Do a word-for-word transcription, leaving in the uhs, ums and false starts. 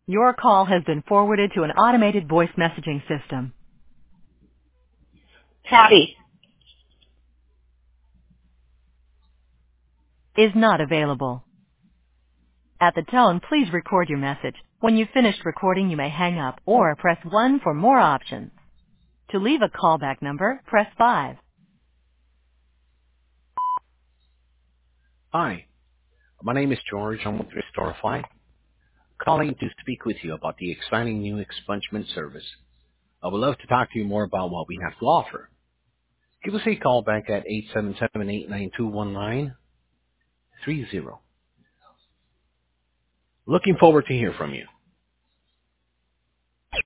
Your call has been forwarded to an automated voice messaging system. Patty. Is not available. At the tone, please record your message. When you've finished recording, you may hang up or press one for more options. To leave a callback number, press five. Hi, my name is George. I'm with Restorify, calling to speak with you about the exciting new expungement service. I would love to talk to you more about what we have to offer. Give us a call back at eight seven seven, eight nine two, one nine three zero. Looking forward to hear from you.